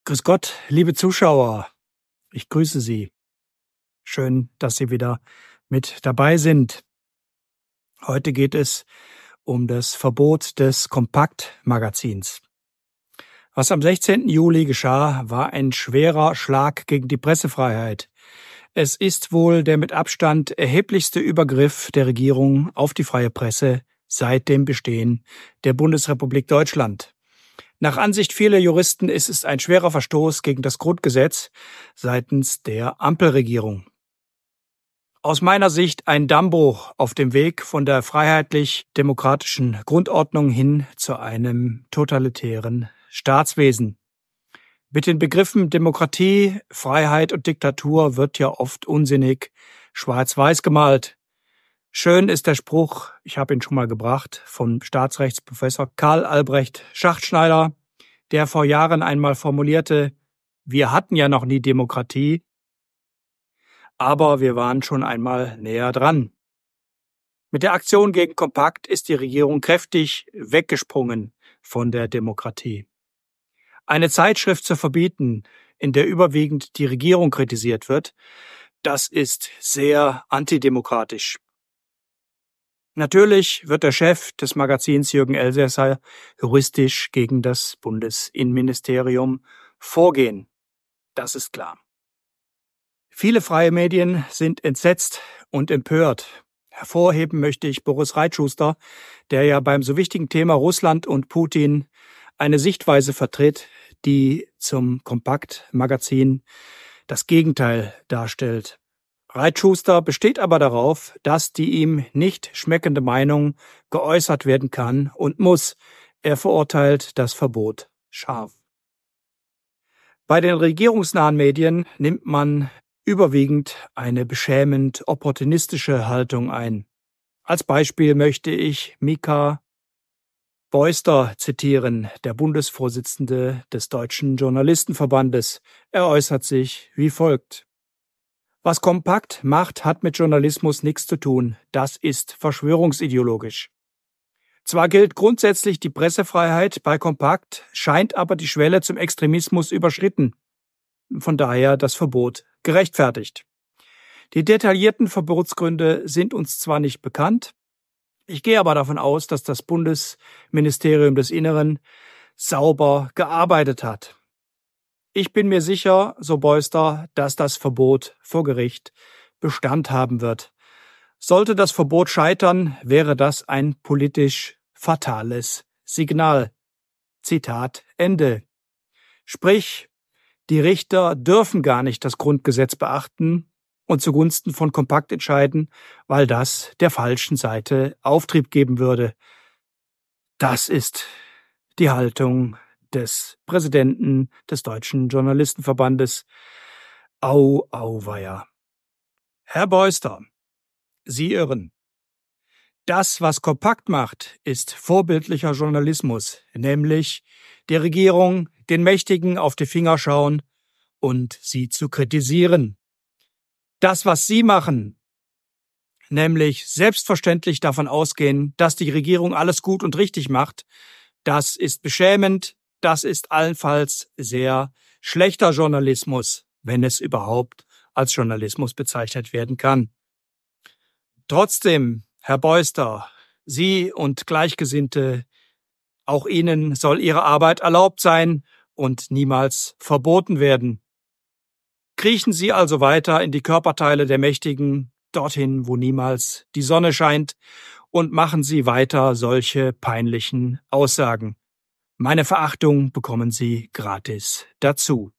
Grüß Gott, liebe Zuschauer, ich grüße Sie. Schön, dass Sie wieder mit dabei sind. Heute geht es um das Verbot des Kompakt-Magazins. Was am 16. Juli geschah, war ein schwerer Schlag gegen die Pressefreiheit. Es ist wohl der mit Abstand erheblichste Übergriff der Regierung auf die freie Presse seit dem Bestehen der Bundesrepublik Deutschland. Nach Ansicht vieler Juristen ist es ein schwerer Verstoß gegen das Grundgesetz seitens der Ampelregierung. Aus meiner Sicht ein Dammbruch auf dem Weg von der freiheitlich-demokratischen Grundordnung hin zu einem totalitären Staatswesen. Mit den Begriffen Demokratie, Freiheit und Diktatur wird ja oft unsinnig schwarz-weiß gemalt. Schön ist der Spruch, ich habe ihn schon mal gebracht, vom Staatsrechtsprofessor Karl Albrecht Schachtschneider, der vor Jahren einmal formulierte: Wir hatten ja noch nie Demokratie, aber wir waren schon einmal näher dran. Mit der Aktion gegen Kompakt ist die Regierung kräftig weggesprungen von der Demokratie. Eine Zeitschrift zu verbieten, in der überwiegend die Regierung kritisiert wird, das ist sehr antidemokratisch. Natürlich wird der Chef des Magazins, Jürgen Elsässer, juristisch gegen das Bundesinnenministerium vorgehen. Das ist klar. Viele freie Medien sind entsetzt und empört. Hervorheben möchte ich Boris Reitschuster, der ja beim so wichtigen Thema Russland und Putin eine Sichtweise vertritt, die zum Kompakt-Magazin das Gegenteil darstellt. Reitschuster besteht aber darauf, dass die ihm nicht schmeckende Meinung geäußert werden kann und muss. Er verurteilt das Verbot scharf. Bei den regierungsnahen Medien nimmt man überwiegend eine beschämend opportunistische Haltung ein. Als Beispiel möchte ich Mika Beuster zitieren, der Bundesvorsitzende des Deutschen Journalistenverbandes. Er äußert sich wie folgt: Was Kompakt macht, hat mit Journalismus nichts zu tun. Das ist verschwörungsideologisch. Zwar gilt grundsätzlich die Pressefreiheit bei Kompakt, scheint aber die Schwelle zum Extremismus überschritten. Von daher das Verbot gerechtfertigt. Die detaillierten Verbotsgründe sind uns zwar nicht bekannt, ich gehe aber davon aus, dass das Bundesministerium des Inneren sauber gearbeitet hat. Ich bin mir sicher, so Beuster, dass das Verbot vor Gericht Bestand haben wird. Sollte das Verbot scheitern, wäre das ein politisch fatales Signal. Zitat Ende. Sprich, die Richter dürfen gar nicht das Grundgesetz beachten und zugunsten von Kompakt entscheiden, weil das der falschen Seite Auftrieb geben würde. Das ist die Haltung des Präsidenten des Deutschen Journalistenverbandes. Au, auweia. Herr Beuster, Sie irren. Das, was Kompakt macht, ist vorbildlicher Journalismus, nämlich der Regierung, den Mächtigen auf die Finger schauen und sie zu kritisieren. Das, was Sie machen, nämlich selbstverständlich davon ausgehen, dass die Regierung alles gut und richtig macht, das ist beschämend, das ist allenfalls sehr schlechter Journalismus, wenn es überhaupt als Journalismus bezeichnet werden kann. Trotzdem, Herr Beuster, Sie und Gleichgesinnte, auch Ihnen soll Ihre Arbeit erlaubt sein und niemals verboten werden. Kriechen Sie also weiter in die Körperteile der Mächtigen, dorthin, wo niemals die Sonne scheint, und machen Sie weiter solche peinlichen Aussagen. Meine Verachtung bekommen Sie gratis dazu.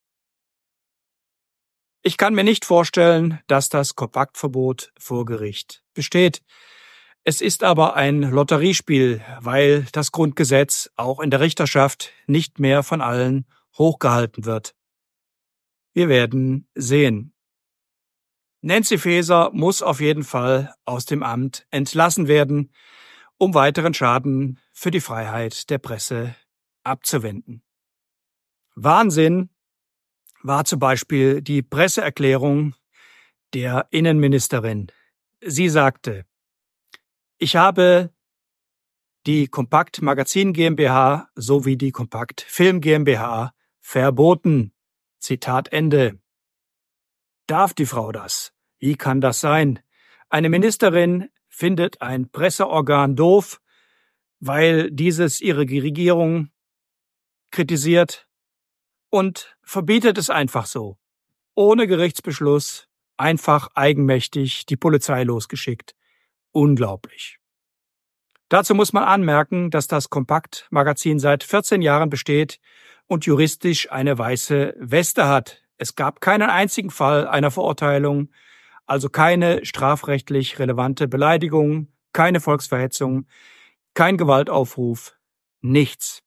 Ich kann mir nicht vorstellen, dass das Kompaktverbot vor Gericht besteht. Es ist aber ein Lotteriespiel, weil das Grundgesetz auch in der Richterschaft nicht mehr von allen hochgehalten wird. Wir werden sehen. Nancy Faeser muss auf jeden Fall aus dem Amt entlassen werden, um weiteren Schaden für die Freiheit der Presse abzuwenden. Wahnsinn war zum Beispiel die Presseerklärung der Innenministerin. Sie sagte: Ich habe die Kompakt Magazin GmbH sowie die Kompakt Film GmbH verboten. Zitat Ende. Darf die Frau das? Wie kann das sein? Eine Ministerin findet ein Presseorgan doof, weil dieses ihre Regierung kritisiert und verbietet es einfach so. Ohne Gerichtsbeschluss, einfach eigenmächtig die Polizei losgeschickt. Unglaublich. Dazu muss man anmerken, dass das Kompakt-Magazin seit 14 Jahren besteht und juristisch eine weiße Weste hat. Es gab keinen einzigen Fall einer Verurteilung, also keine strafrechtlich relevante Beleidigung, keine Volksverhetzung, kein Gewaltaufruf, nichts.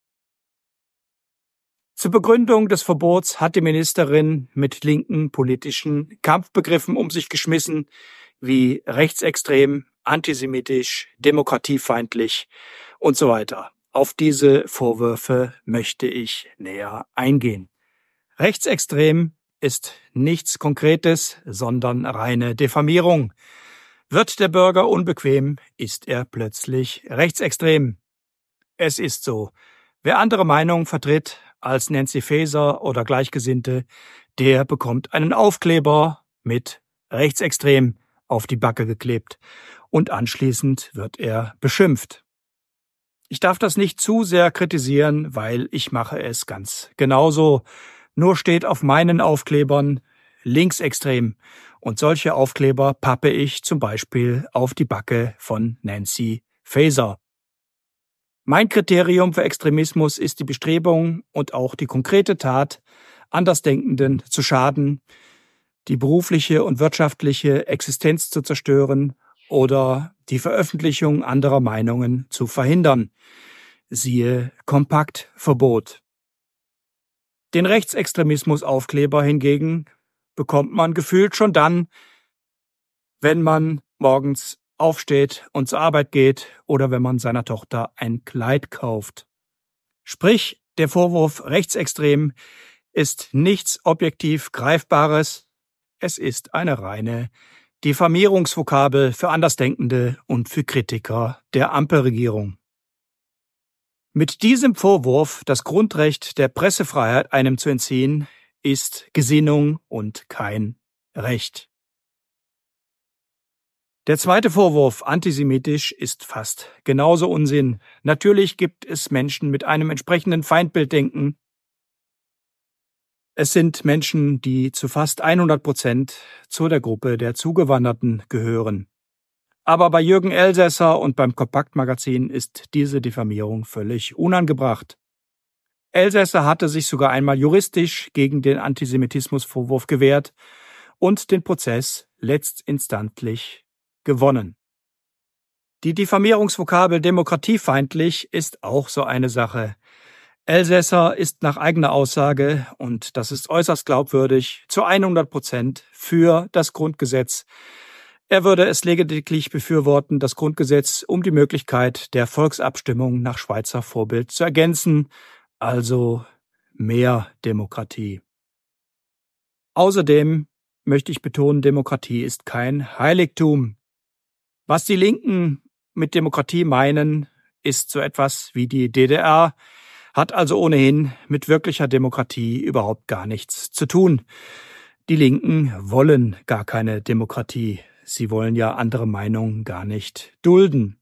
Zur Begründung des Verbots hat die Ministerin mit linken politischen Kampfbegriffen um sich geschmissen, wie rechtsextrem, antisemitisch, demokratiefeindlich und so weiter. Auf diese Vorwürfe möchte ich näher eingehen. Rechtsextrem ist nichts Konkretes, sondern reine Diffamierung. Wird der Bürger unbequem, ist er plötzlich rechtsextrem. Es ist so. Wer andere Meinungen vertritt als Nancy Faeser oder Gleichgesinnte, der bekommt einen Aufkleber mit rechtsextrem auf die Backe geklebt und anschließend wird er beschimpft. Ich darf das nicht zu sehr kritisieren, weil ich mache es ganz genauso. Nur steht auf meinen Aufklebern linksextrem und solche Aufkleber pappe ich zum Beispiel auf die Backe von Nancy Faeser. Mein Kriterium für Extremismus ist die Bestrebung und auch die konkrete Tat, Andersdenkenden zu schaden, die berufliche und wirtschaftliche Existenz zu zerstören oder die Veröffentlichung anderer Meinungen zu verhindern. Siehe Kompaktverbot. Den Rechtsextremismus-Aufkleber hingegen bekommt man gefühlt schon dann, wenn man morgens aufsteht und zur Arbeit geht oder wenn man seiner Tochter ein Kleid kauft. Sprich, der Vorwurf rechtsextrem ist nichts objektiv Greifbares, es ist eine reine Diffamierungsvokabel für Andersdenkende und für Kritiker der Ampelregierung. Mit diesem Vorwurf, das Grundrecht der Pressefreiheit einem zu entziehen, ist Gesinnung und kein Recht. Der zweite Vorwurf, antisemitisch, ist fast genauso Unsinn. Natürlich gibt es Menschen mit einem entsprechenden Feindbilddenken. Es sind Menschen, die zu fast 100% zu der Gruppe der Zugewanderten gehören. Aber bei Jürgen Elsässer und beim Kompaktmagazin ist diese Diffamierung völlig unangebracht. Elsässer hatte sich sogar einmal juristisch gegen den Antisemitismusvorwurf gewehrt und den Prozess letztinstantlich gewonnen. Die Diffamierungsvokabel demokratiefeindlich ist auch so eine Sache. Elsässer ist nach eigener Aussage, und das ist äußerst glaubwürdig, zu 100% für das Grundgesetz. Er würde es lediglich befürworten, das Grundgesetz um die Möglichkeit der Volksabstimmung nach Schweizer Vorbild zu ergänzen, also mehr Demokratie. Außerdem möchte ich betonen, Demokratie ist kein Heiligtum. Was die Linken mit Demokratie meinen, ist so etwas wie die DDR, hat also ohnehin mit wirklicher Demokratie überhaupt gar nichts zu tun. Die Linken wollen gar keine Demokratie. Sie wollen ja andere Meinungen gar nicht dulden.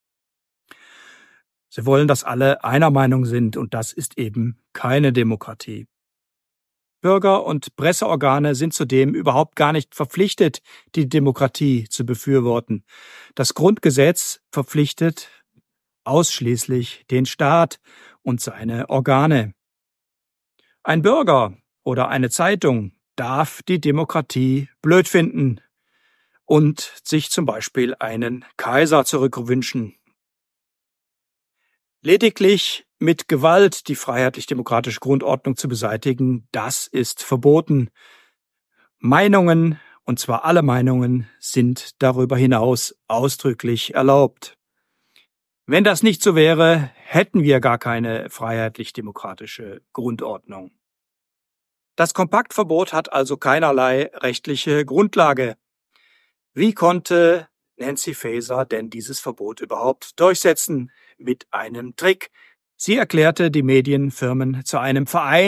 Sie wollen, dass alle einer Meinung sind, und das ist eben keine Demokratie. Bürger und Presseorgane sind zudem überhaupt gar nicht verpflichtet, die Demokratie zu befürworten. Das Grundgesetz verpflichtet ausschließlich den Staat und seine Organe. Ein Bürger oder eine Zeitung darf die Demokratie blöd finden und sich zum Beispiel einen Kaiser zurückwünschen. Lediglich mit Gewalt die freiheitlich-demokratische Grundordnung zu beseitigen, das ist verboten. Meinungen, und zwar alle Meinungen, sind darüber hinaus ausdrücklich erlaubt. Wenn das nicht so wäre, hätten wir gar keine freiheitlich-demokratische Grundordnung. Das Kompaktverbot hat also keinerlei rechtliche Grundlage. Wie konnte Nancy Faeser denn dieses Verbot überhaupt durchsetzen? Mit einem Trick. Sie erklärte die Medienfirmen zu einem Verein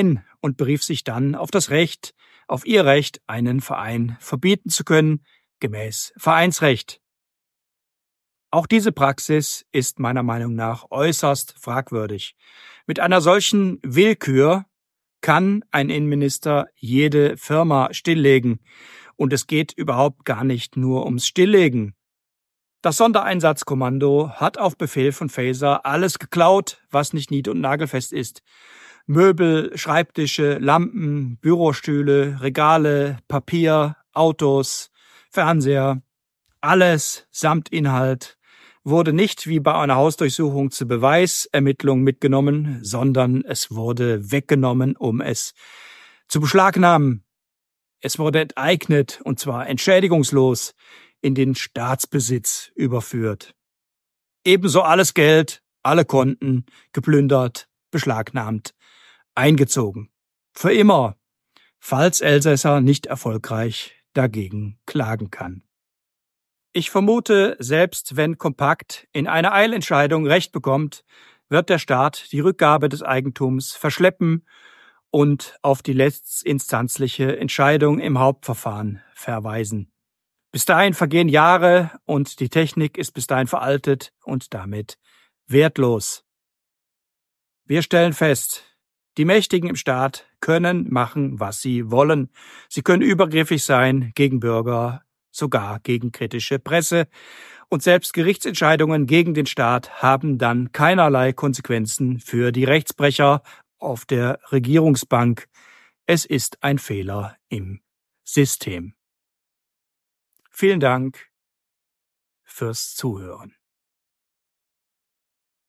und berief sich dann auf ihr Recht, einen Verein verbieten zu können, gemäß Vereinsrecht. Auch diese Praxis ist meiner Meinung nach äußerst fragwürdig. Mit einer solchen Willkür kann ein Innenminister jede Firma stilllegen. Und es geht überhaupt gar nicht nur ums Stilllegen. Das Sondereinsatzkommando hat auf Befehl von Faeser alles geklaut, was nicht nied- und nagelfest ist. Möbel, Schreibtische, Lampen, Bürostühle, Regale, Papier, Autos, Fernseher, alles samt Inhalt wurde nicht wie bei einer Hausdurchsuchung zur Beweisermittlung mitgenommen, sondern es wurde weggenommen, um es zu beschlagnahmen. Es wurde enteignet, und zwar entschädigungslos, in den Staatsbesitz überführt. Ebenso alles Geld, alle Konten, geplündert, beschlagnahmt, eingezogen. Für immer, falls Elsässer nicht erfolgreich dagegen klagen kann. Ich vermute, selbst wenn Kompakt in einer Eilentscheidung Recht bekommt, wird der Staat die Rückgabe des Eigentums verschleppen und auf die letztinstanzliche Entscheidung im Hauptverfahren verweisen. Bis dahin vergehen Jahre und die Technik ist bis dahin veraltet und damit wertlos. Wir stellen fest, die Mächtigen im Staat können machen, was sie wollen. Sie können übergriffig sein gegen Bürger, sogar gegen kritische Presse. Und selbst Gerichtsentscheidungen gegen den Staat haben dann keinerlei Konsequenzen für die Rechtsbrecher auf der Regierungsbank. Es ist ein Fehler im System. Vielen Dank fürs Zuhören.